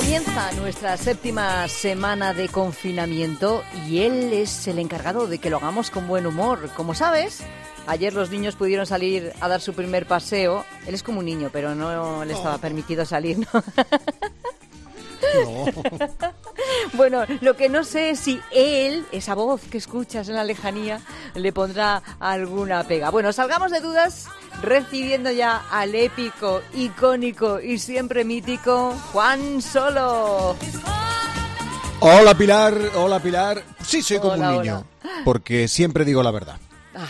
Comienza nuestra 7ª semana de confinamiento y él es el encargado de que lo hagamos con buen humor. Como sabes, ayer los niños pudieron salir a dar su primer paseo. Él es como un niño, pero no le estaba permitido salir, ¿no? No. Bueno, lo que no sé es si él, esa voz que escuchas en la lejanía, le pondrá alguna pega. Bueno, salgamos de dudas recibiendo ya al épico, icónico y siempre mítico Juan Solo. Hola Pilar. Sí, soy como un niño, hola. porque siempre digo la verdad.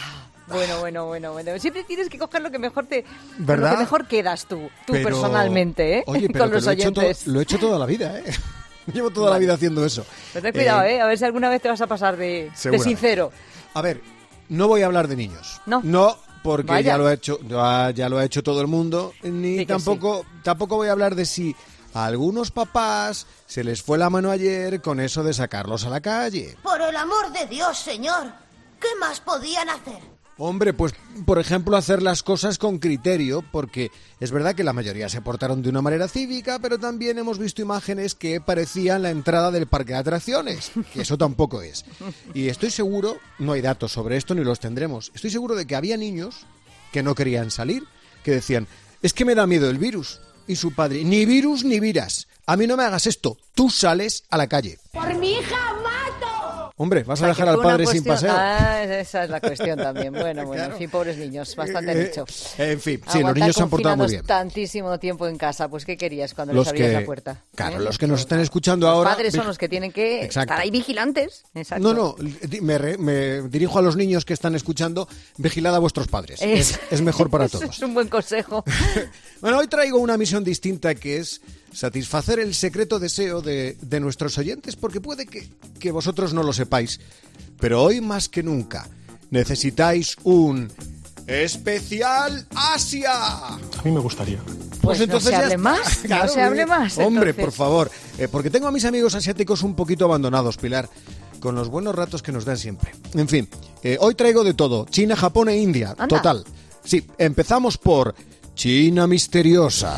Bueno. Siempre tienes que coger lo que mejor ¿verdad? Lo que mejor quedas tú Pero, personalmente, ¿eh? Oye, pero con los oyentes. lo he hecho toda la vida, ¿eh? Llevo toda la vida haciendo eso. Pero ten cuidado, a ver si alguna vez te vas a pasar de sincero. A ver, no voy a hablar de niños. No, porque Vaya. ya lo ha hecho todo el mundo. Ni Sí que tampoco voy a hablar de si a algunos papás se les fue la mano ayer con eso de sacarlos a la calle. Por el amor de Dios, señor, ¿qué más podían hacer? Hombre, pues, por ejemplo, hacer las cosas con criterio, porque es verdad que la mayoría se portaron de una manera cívica, pero también hemos visto imágenes que parecían la entrada del parque de atracciones, que eso tampoco es. Y estoy seguro, no hay datos sobre esto ni los tendremos, estoy seguro de que había niños que no querían salir, que decían, es que me da miedo el virus. Y su padre, ni virus ni viras, a mí no me hagas esto, tú sales a la calle. ¡Por mi hija mato! Hombre, ¿vas a dejar al padre sin paseo? Esa es la cuestión también. Bueno, Claro. En fin, pobres niños, bastante dicho. En fin, sí, los niños se han portado muy bien. Tantísimo tiempo en casa, pues ¿qué querías cuando Los les abrías que- la puerta? Claro, los que nos están escuchando ahora... Los padres son los que tienen que Exacto. estar ahí vigilantes. Exacto. No, me dirijo a los niños que están escuchando, vigilad a vuestros padres. Es mejor para Eso todos. es un buen consejo. Bueno, hoy traigo una misión distinta que es satisfacer el secreto deseo de nuestros oyentes, porque puede que vosotros no lo sepáis, pero hoy más que nunca necesitáis un especial Asia. A mí me gustaría. Pues no se hable está. más, no se hable más, Hombre, entonces. por favor, porque tengo a mis amigos asiáticos un poquito abandonados, Pilar, con los buenos ratos que nos dan siempre. En fin, hoy traigo de todo, China, Japón e India, Anda. total. Sí, empezamos por China misteriosa.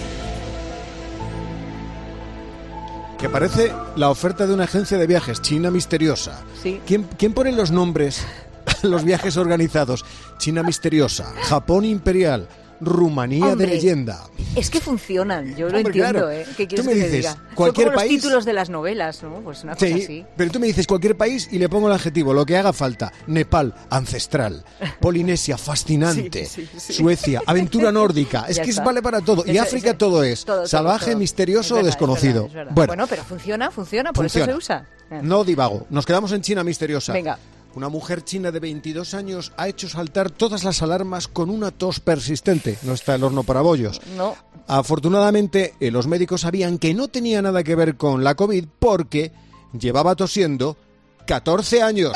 Que parece la oferta de una agencia de viajes, China misteriosa. Sí. ¿Quién pone los nombres a los viajes organizados? China misteriosa, Japón imperial, Rumanía Hombre, de leyenda. Es que funcionan, yo lo Hombre, entiendo, claro. ¿eh? ¿Qué quieres Tú me que te dices, diga? cualquier Son como país- los títulos de las novelas, ¿no? Pues una cosa Sí, así. pero tú me dices cualquier país y le pongo el adjetivo, lo que haga falta. Nepal, ancestral. Polinesia, fascinante. Sí. Suecia, aventura nórdica. Es Ya que está. vale para todo. Y Eso- África eso- todo es. Salvaje, todo. misterioso o Es verdad, desconocido. es verdad. Bueno, Pero funciona, por eso se usa. no divago. Nos quedamos en China misteriosa. Venga. Una mujer china de 22 años ha hecho saltar todas las alarmas con una tos persistente. No está el horno para bollos. No. Afortunadamente, los médicos sabían que no tenía nada que ver con la COVID porque llevaba tosiendo 14 años.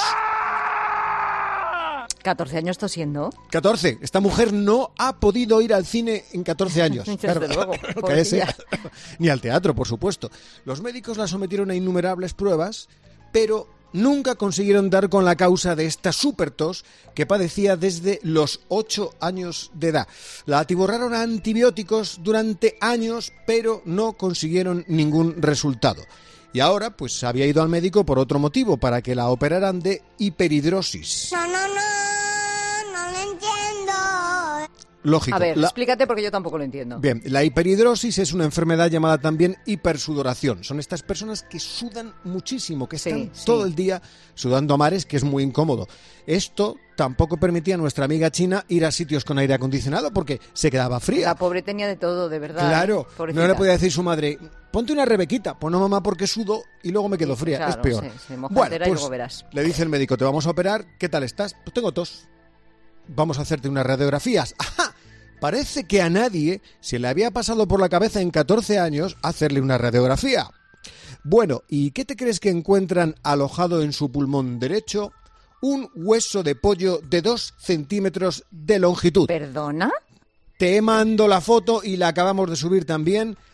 14 años tosiendo. 14. Esta mujer no ha podido ir al cine en 14 años. Desde luego, Cállese. pobrecilla. Ni al teatro, por supuesto. Los médicos la sometieron a innumerables pruebas, pero nunca consiguieron dar con la causa de esta supertos que padecía desde los 8 años de edad. La atiborraron a antibióticos durante años, pero no consiguieron ningún resultado. Y ahora, pues había ido al médico por otro motivo, para que la operaran de hiperhidrosis. No lo entiendo. Lógico. A ver, explícate porque yo tampoco lo entiendo. Bien, la hiperhidrosis es una enfermedad llamada también hipersudoración. Son estas personas que sudan muchísimo, que están todo el día sudando a mares, que es muy incómodo. Esto tampoco permitía a nuestra amiga china ir a sitios con aire acondicionado porque se quedaba fría. La pobre tenía de todo, de verdad. Claro, Pobrecita. no le podía decir su madre, ponte una rebequita. Pues no, mamá, porque sudo y luego me quedo fría. Claro, es peor. se moja Bueno, entera y pues luego verás. le dice el médico, te vamos a operar, ¿qué tal estás? Pues tengo tos. Vamos a hacerte unas radiografías. ¡Ajá! Parece que a nadie se le había pasado por la cabeza en 14 años hacerle una radiografía. Bueno, ¿y qué te crees que encuentran alojado en su pulmón derecho? Un hueso de pollo de 2 centímetros de longitud. ¿Perdona? Te mando la foto y la acabamos de subir también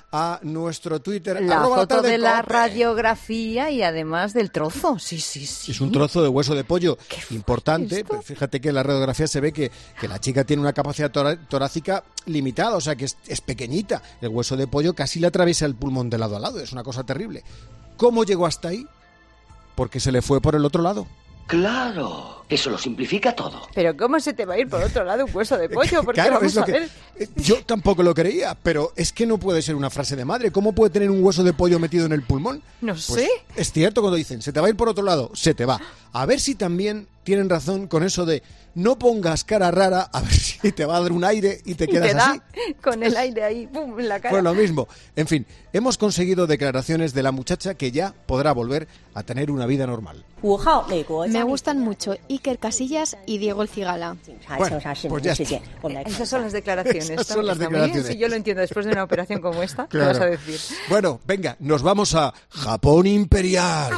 a nuestro Twitter. La foto de la @tardecope. radiografía y además del trozo. Sí. Es un trozo de hueso de pollo ¿Qué importante. fue esto? Pero fíjate que en la radiografía se ve que la chica tiene una capacidad torácica limitada, o sea que es pequeñita. El hueso de pollo casi le atraviesa el pulmón de lado a lado. Es una cosa terrible. ¿Cómo llegó hasta ahí? Porque se le fue por el otro lado. Claro, eso lo simplifica todo. Pero ¿cómo se te va a ir por otro lado un hueso de pollo? Porque Claro, vamos es lo a que ver. yo tampoco lo creía, pero es que no puede ser una frase de madre. ¿Cómo puede tener un hueso de pollo metido en el pulmón? No Pues sé. es cierto cuando dicen, se te va a ir por otro lado, se te va. A ver si también tienen razón con eso de no pongas cara rara, a ver si te va a dar un aire y te Y quedas te da así. con el aire ahí, pum, en la cara. Pues lo mismo. En fin, hemos conseguido declaraciones de la muchacha que ya podrá volver a tener una vida normal. Me gustan mucho Iker Casillas y Diego El Cigala. Bueno, pues ya está. Esas son las declaraciones. Esas son las Está muy bien, declaraciones. Si yo lo entiendo después de una operación como esta, ¿qué Claro. vas a decir? Bueno, venga, nos vamos a Japón Imperial.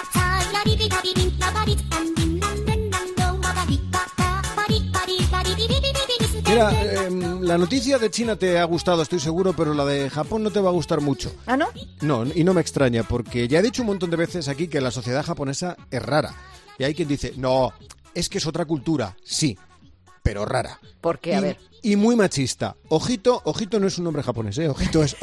Mira, la noticia de China te ha gustado, estoy seguro, pero la de Japón no te va a gustar mucho. ¿Ah, no? No, y no me extraña, porque ya he dicho un montón de veces aquí que la sociedad japonesa es rara. Y hay quien dice, no, es que es otra cultura, sí, pero rara. ¿Por qué? A ver. Y muy machista. Ojito no es un nombre japonés, ¿eh? Ojito es...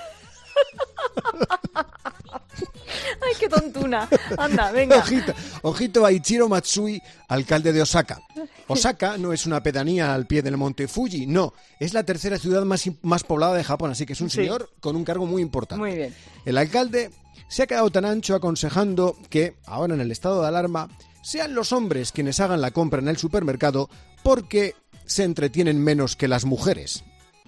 ¡Ay, qué tontuna! Anda, venga. Ojito a Ichiro Matsui, alcalde de Osaka. Osaka no es una pedanía al pie del monte Fuji, no. Es la tercera ciudad más poblada de Japón, así que es un Sí. señor con un cargo muy importante. Muy bien. El alcalde se ha quedado tan ancho aconsejando que, ahora en el estado de alarma, sean los hombres quienes hagan la compra en el supermercado porque se entretienen menos que las mujeres.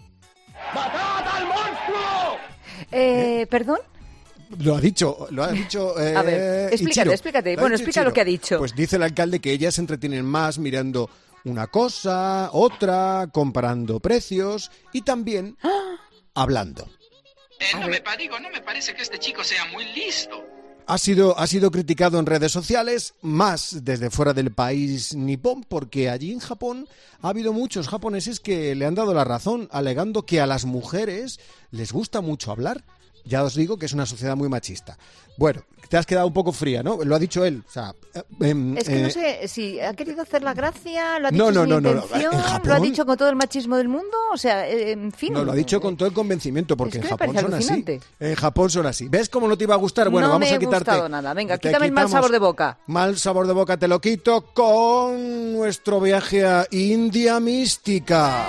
¿Perdón? Lo ha dicho. A ver, Ichiro. explícate. Lo ha Bueno, dicho explica Ichiro. lo que ha dicho. Pues dice el alcalde que ellas se entretienen más mirando una cosa, otra, comparando precios y también hablando. No me parece que este chico sea muy listo. Ha sido criticado en redes sociales, más desde fuera del país nipón, porque allí en Japón ha habido muchos japoneses que le han dado la razón, alegando que a las mujeres les gusta mucho hablar. Ya os digo que es una sociedad muy machista. Bueno, te has quedado un poco fría, ¿no? Lo ha dicho él. O sea, Es que no sé si ha querido hacer la gracia, lo ha dicho No, sin no, no. intención, ¿En Japón? lo ha dicho con todo el machismo del mundo, o sea, en fin. No, lo ha dicho con todo el convencimiento, porque Es que en me Japón parece son así. alucinante. En Japón son así. ¿Ves cómo no te iba a gustar? Bueno, No vamos me a quitarte. ha gustado nada. Venga, te quítame el mal quitamos sabor de boca. Mal sabor de boca te lo quito con nuestro viaje a India mística.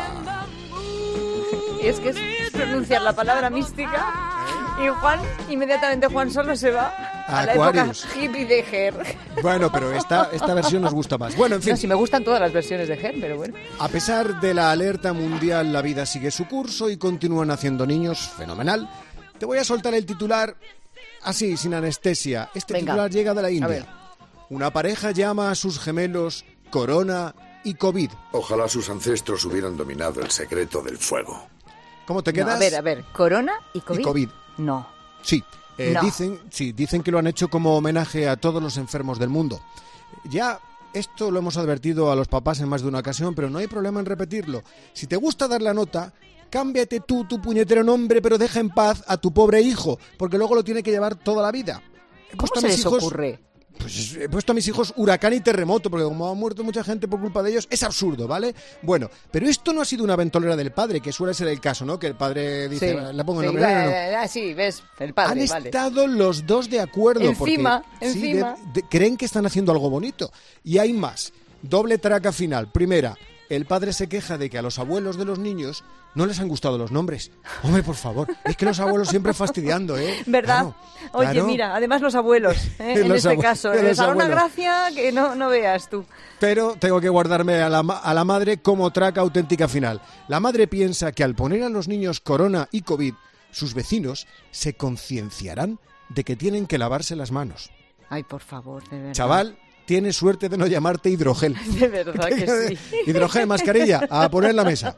Y es que es pronunciar la palabra mística y inmediatamente Juan solo se va a la época Aquarius. hippie de Ger. Bueno, pero esta versión nos gusta más. Bueno, en fin. No, si me gustan todas las versiones de Ger, pero bueno. A pesar de la alerta mundial, la vida sigue su curso y continúan haciendo niños. Fenomenal. Te voy a soltar el titular así, sin anestesia. Este Venga. titular llega de la ver. India. Una pareja llama a sus gemelos Corona y COVID. Ojalá sus ancestros hubieran dominado el secreto del fuego. ¿Cómo te No, quedas? a ver, ¿corona y COVID? Y COVID. No. Sí. No. Dicen que lo han hecho como homenaje a todos los enfermos del mundo. Ya esto lo hemos advertido a los papás en más de una ocasión, pero no hay problema en repetirlo. Si te gusta dar la nota, cámbiate tú tu puñetero nombre, pero deja en paz a tu pobre hijo, porque luego lo tiene que llevar toda la vida. He ¿Cómo puesto a se mis les hijos- ocurre? Pues he puesto a mis hijos huracán y terremoto, porque como ha muerto mucha gente por culpa de ellos, es absurdo, ¿vale? Bueno, pero esto no ha sido una ventolera del padre, que suele ser el caso, ¿no? Que el padre dice, le pongo el nombre. No. Sí, ves, el padre, Han vale. estado los dos de acuerdo. Encima, porque, sí, encima. creen que están haciendo algo bonito. Y hay más. Doble traca final. Primera, el padre se queja de que a los abuelos de los niños no les han gustado los nombres. Hombre, por favor, es que los abuelos siempre fastidiando, ¿eh? ¿Verdad? Claro, Oye, claro. mira, además los abuelos, en Los este abue- caso. los Les hará una abuelos. gracia que no veas tú. Pero tengo que guardarme a la madre como traca auténtica final. La madre piensa que al poner a los niños corona y COVID, sus vecinos se concienciarán de que tienen que lavarse las manos. Ay, por favor, de verdad. Chaval, tienes suerte de no llamarte hidrogel. De verdad que sí. Hidrogel, mascarilla, a poner en la mesa.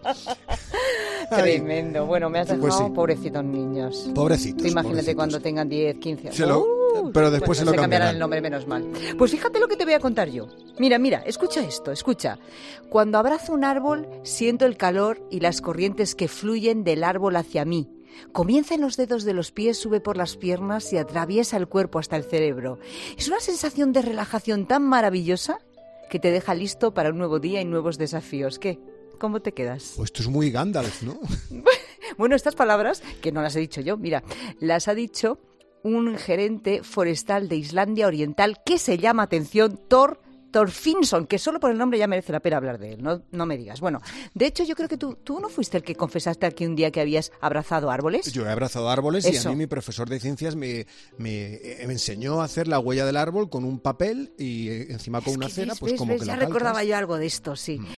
Ay, Tremendo. Bueno, me has dejado Pues sí. pobrecitos niños. Pobrecitos. Tú imagínate pobrecitos. cuando tengan 10, 15 años. Pero después se lo cambiarán cambiarán. el nombre, menos mal. Pues fíjate lo que te voy a contar yo. Mira, escucha esto, escucha. Cuando abrazo un árbol, siento el calor y las corrientes que fluyen del árbol hacia mí. Comienza en los dedos de los pies, sube por las piernas y atraviesa el cuerpo hasta el cerebro. Es una sensación de relajación tan maravillosa que te deja listo para un nuevo día y nuevos desafíos. ¿Qué? ¿Cómo te quedas? Pues esto es muy Gandalf, ¿no? Bueno, estas palabras, que no las he dicho yo, mira, las ha dicho un gerente forestal de Islandia Oriental que se llama, atención, Thorfinnsson, que solo por el nombre ya merece la pena hablar de él, no me digas. Bueno, de hecho yo creo que tú no fuiste el que confesaste aquí un día que habías abrazado árboles. Yo he abrazado árboles Eso. y a mí mi profesor de ciencias me enseñó a hacer la huella del árbol con un papel y encima con una cera, pues como que ya la recordaba calcas. yo algo de esto, sí.